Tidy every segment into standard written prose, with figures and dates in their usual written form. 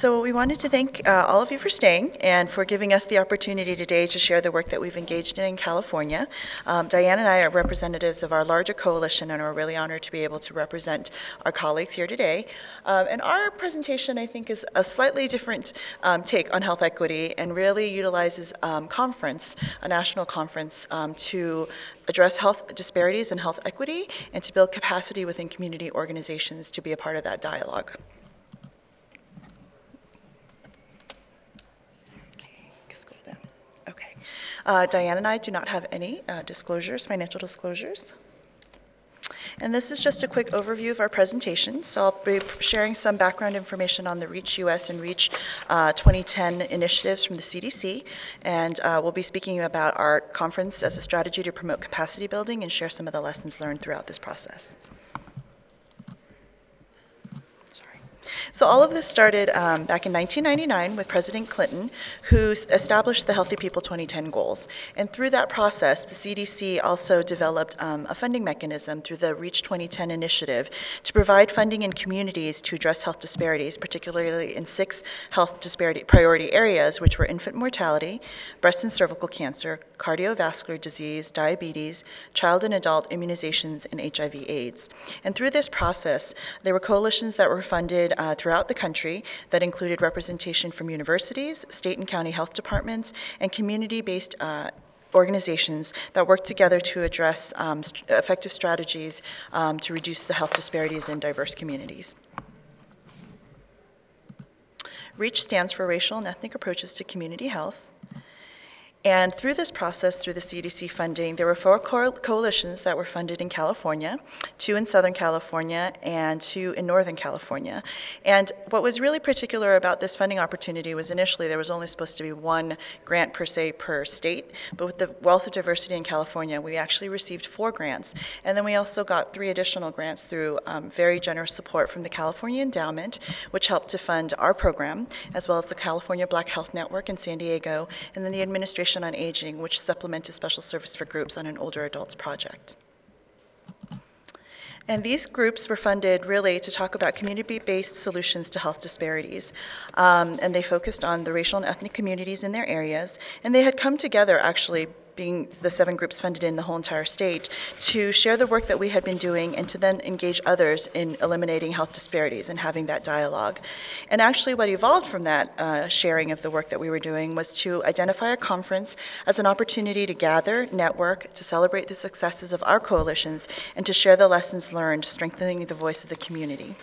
So we wanted to thank all of you for staying and for giving us the opportunity today to share the work that we've engaged in California. Diane and I are representatives of our larger coalition, and we're really honored to be able to represent our colleagues here today. And our presentation, I think, is a slightly different take on health equity and really utilizes a national conference, to address health disparities and health equity and to build capacity within community organizations to be a part of that dialogue. Scroll down. Okay. Diane and I do not have any financial disclosures. And this is just a quick overview of our presentation. So I'll be sharing some background information on the REACH US and REACH 2010 initiatives from the CDC. And we'll be speaking about our conference as a strategy to promote capacity building and share some of the lessons learned throughout this process. So all of this started back in 1999 with President Clinton, who established the Healthy People 2010 goals. And through that process, the CDC also developed a funding mechanism through the REACH 2010 initiative to provide funding in communities to address health disparities, particularly in 6 health disparity priority areas, which were infant mortality, breast and cervical cancer, cardiovascular disease, diabetes, child and adult immunizations, and HIV/AIDS. And through this process, there were coalitions that were funded throughout the country that included representation from universities, state and county health departments, and community-based organizations that work together to address effective strategies to reduce the health disparities in diverse communities. REACH stands for Racial and Ethnic Approaches to Community Health. And through this process, through the CDC funding, there were 4 coalitions that were funded in California, 2 in Southern California, and 2 in Northern California. And what was really particular about this funding opportunity was initially there was only supposed to be 1 grant per se per state, but with the wealth of diversity in California, we actually received 4 grants. And then we also got 3 additional grants through very generous support from the California Endowment, which helped to fund our program, as well as the California Black Health Network in San Diego, and then the Administration on Aging, which supplemented Special Service for Groups on an older adults project. And these groups were funded really to talk about community-based solutions to health disparities. And they focused on the racial and ethnic communities in their areas. And they had come together, actually, being the 7 groups funded in the whole entire state, to share the work that we had been doing and to then engage others in eliminating health disparities and having that dialogue. And actually what evolved from that sharing of the work that we were doing was to identify a conference as an opportunity to gather, network, to celebrate the successes of our coalitions, and to share the lessons learned, strengthening the voice of the community.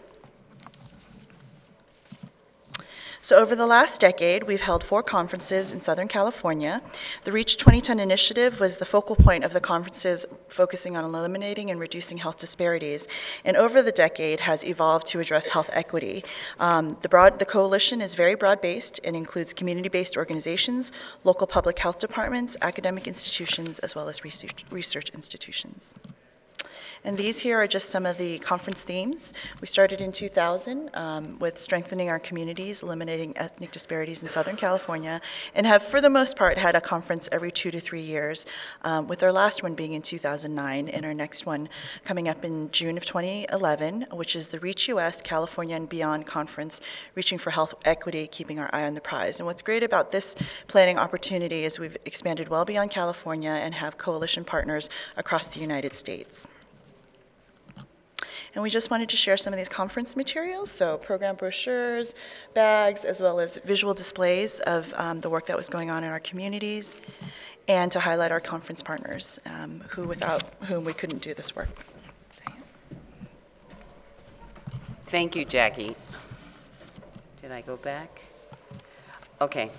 So over the last decade, we've held 4 conferences in Southern California. The REACH 2010 initiative was the focal point of the conferences, focusing on eliminating and reducing health disparities, and over the decade has evolved to address health equity. The coalition is very broad-based and includes community-based organizations, local public health departments, academic institutions, as well as research institutions. And these here are just some of the conference themes. We started in 2000 with strengthening our communities, eliminating ethnic disparities in Southern California, and have, for the most part, had a conference every 2 to 3 years, with our last one being in 2009, and our next one coming up in June of 2011, which is the REACH US California and Beyond Conference, Reaching for Health Equity, Keeping Our Eye on the Prize. And what's great about this planning opportunity is we've expanded well beyond California and have coalition partners across the United States. And we just wanted to share some of these conference materials, so program brochures, bags, as well as visual displays of the work that was going on in our communities, and to highlight our conference partners, without whom we couldn't do this work. Thank you, Jackie. Did I go back? Okay.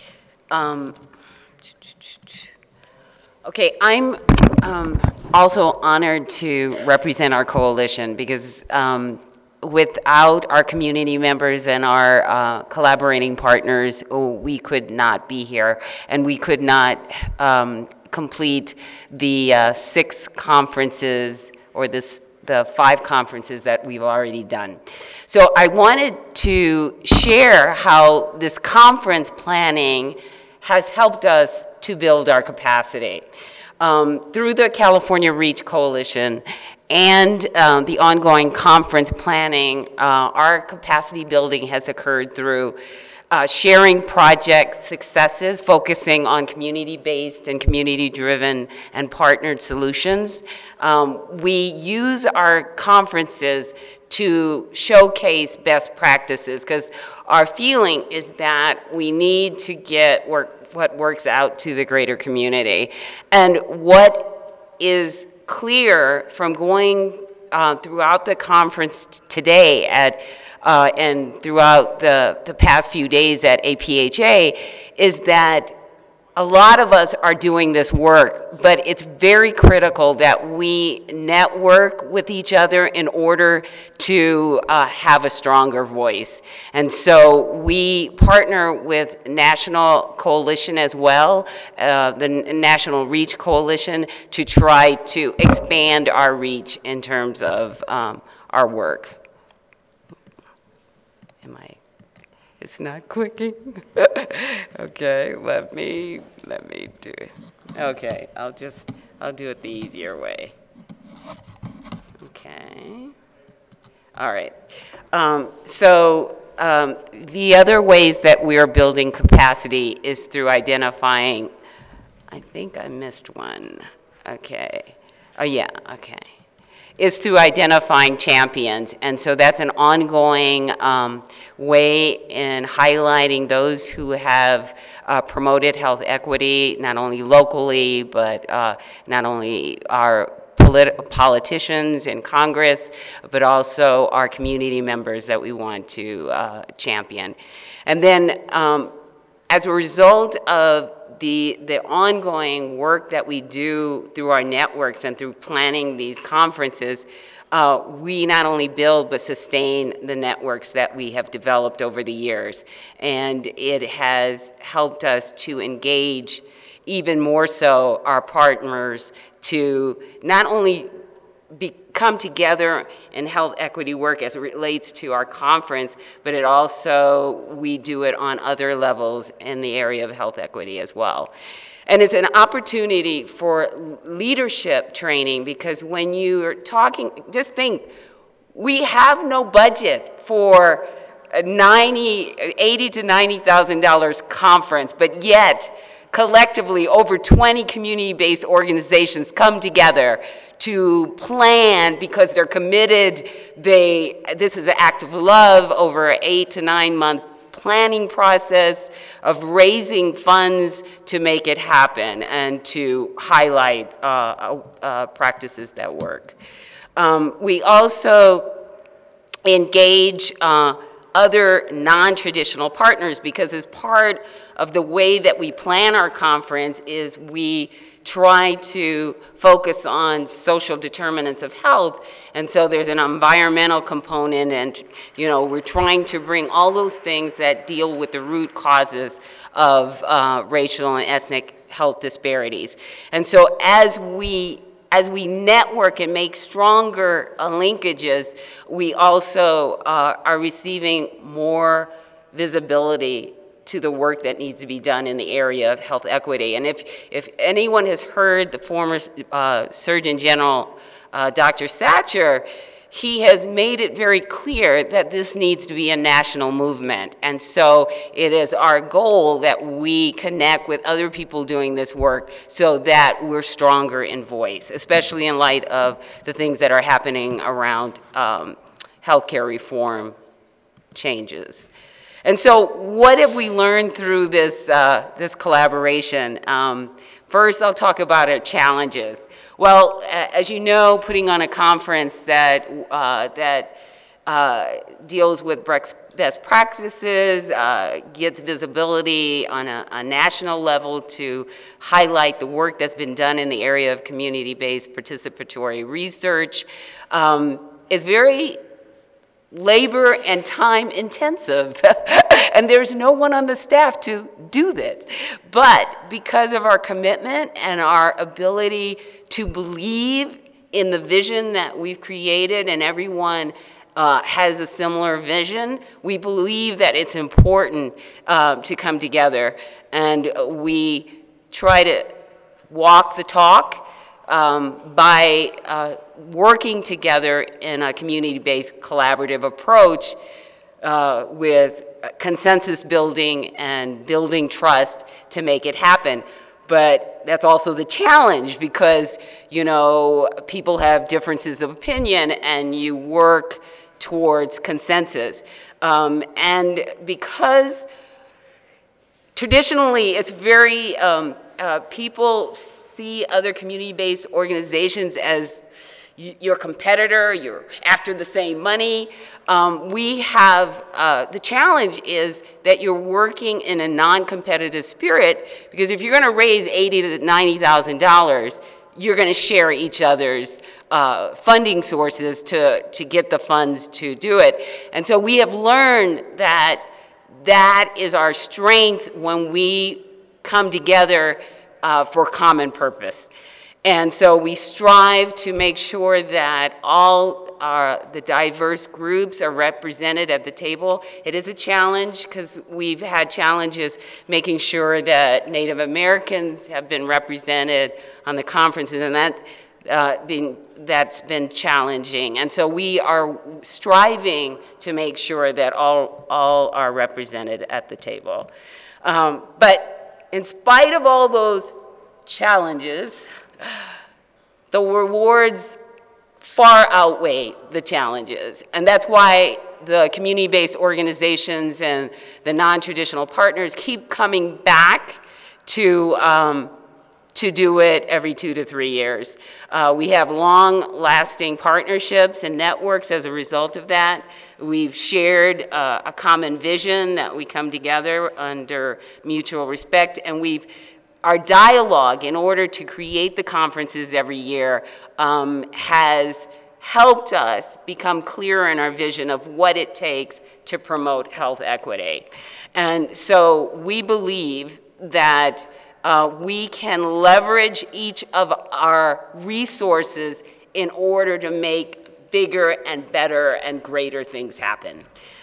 Okay, I'm also honored to represent our coalition because without our community members and our collaborating partners, we could not be here, and we could not complete the 6 conferences or the 5 conferences that we've already done. So I wanted to share how this conference planning has helped us to build our capacity. Through the California REACH Coalition and the ongoing conference planning, our capacity building has occurred through sharing project successes, focusing on community-based and community-driven and partnered solutions. We use our conferences to showcase best practices, because our feeling is that we need to get what works out to the greater community. And what is clear from going throughout the conference today and throughout the past few days at APHA is that a lot of us are doing this work, but it's very critical that we network with each other in order to have a stronger voice. And so we partner with National Coalition as well, the National Reach Coalition, to try to expand our reach in terms of our work. It's not clicking. Okay, let me do it. Okay, I'll do it the easier way. Okay. All right. The other ways that we are building capacity is through identifying, I think I missed one. Okay. Oh, yeah, okay. Is through identifying champions. And so that's an ongoing way in highlighting those who have promoted health equity, not only locally, but not only our politicians in Congress, but also our community members that we want to champion. And then as a result of the ongoing work that we do through our networks and through planning these conferences, we not only build but sustain the networks that we have developed over the years. And it has helped us to engage even more so our partners to not only come together in health equity work as it relates to our conference, but it also, we do it on other levels in the area of health equity as well. And it's an opportunity for leadership training, because when you're talking, just think, we have no budget for $80,000 to $90,000 conference, but yet collectively over 20 community-based organizations come together to plan because they're committed. This is an act of love over an 8 to 9 month planning process of raising funds to make it happen and to highlight practices that work. We also engage other non-traditional partners, because as part of the way that we plan our conference is we try to focus on social determinants of health. And so there's an environmental component, and we're trying to bring all those things that deal with the root causes of racial and ethnic health disparities. And so as we network and make stronger linkages, we also are receiving more visibility to the work that needs to be done in the area of health equity. And if anyone has heard the former Surgeon General, Dr. Satcher, he has made it very clear that this needs to be a national movement. And so it is our goal that we connect with other people doing this work so that we're stronger in voice, especially in light of the things that are happening around healthcare reform changes. And so what have we learned through this, this collaboration? First, I'll talk about our challenges. Well, as you know, putting on a conference that deals with best practices, gets visibility on a national level to highlight the work that's been done in the area of community-based participatory research, is very labor and time intensive. And there's no one on the staff to do this. But because of our commitment and our ability to believe in the vision that we've created, and everyone has a similar vision, we believe that it's important to come together. And we try to walk the talk by working together in a community-based collaborative approach with consensus building and building trust to make it happen. But that's also the challenge because, you know, people have differences of opinion and you work towards consensus. And because traditionally it's very, people see other community-based organizations as your competitor, you're after the same money. We have, the challenge is that you're working in a non-competitive spirit, because if you're gonna raise $80,000 to $90,000, you're gonna share each other's funding sources to get the funds to do it. And so we have learned that that is our strength when we come together for common purpose. And so we strive to make sure that all the diverse groups are represented at the table. It is a challenge because we've had challenges making sure that Native Americans have been represented on the conferences, and that's been challenging. And so we are striving to make sure that all are represented at the table. But in spite of all those challenges, the rewards far outweigh the challenges. And that's why the community-based organizations and the non-traditional partners keep coming back to do it every 2 to 3 years. We have long-lasting partnerships and networks as a result of that. We've shared a common vision that we come together under mutual respect, and our dialogue in order to create the conferences every year has helped us become clearer in our vision of what it takes to promote health equity. And so we believe that we can leverage each of our resources in order to make bigger and better and greater things happen.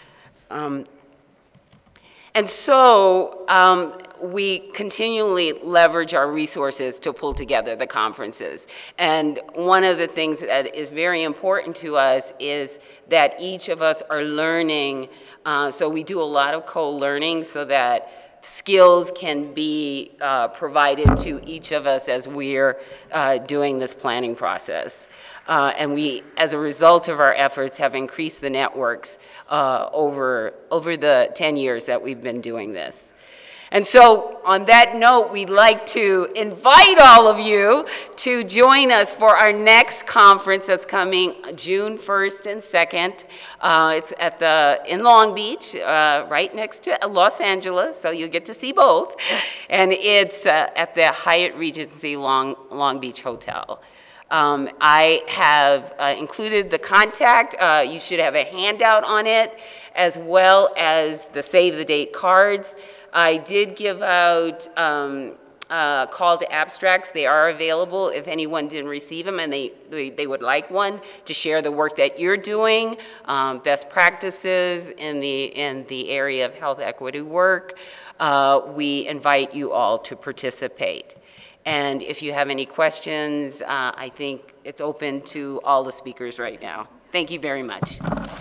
And so we continually leverage our resources to pull together the conferences. And one of the things that is very important to us is that each of us are learning. So we do a lot of co-learning so that skills can be provided to each of us as we're doing this planning process. And we, as a result of our efforts, have increased the networks over the 10 years that we've been doing this. And so on that note, we'd like to invite all of you to join us for our next conference that's coming June 1st and 2nd. It's in Long Beach, right next to Los Angeles, so you'll get to see both. And it's at the Hyatt Regency Long Beach Hotel. I have included the contact. You should have a handout on it, as well as the save the date cards. I did give out call to abstracts. They are available if anyone didn't receive them and they would like one to share the work that you're doing, best practices in the area of health equity work. We invite you all to participate. And if you have any questions, I think it's open to all the speakers right now. Thank you very much.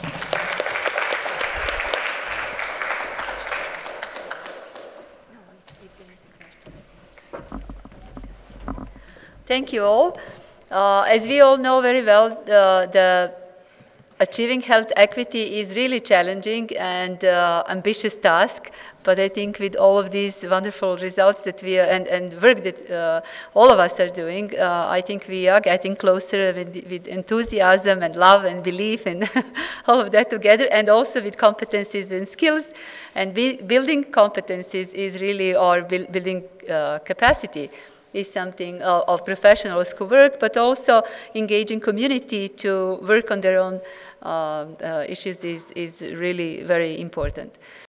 Thank you all. As we all know very well, the achieving health equity is really challenging and ambitious task. But I think with all of these wonderful results that and work that all of us are doing, I think we are getting closer with enthusiasm and love and belief and all of that together, and also with competencies and skills. And building competencies is really, or building capacity is something of professionals who work, but also engaging community to work on their own issues is really very important.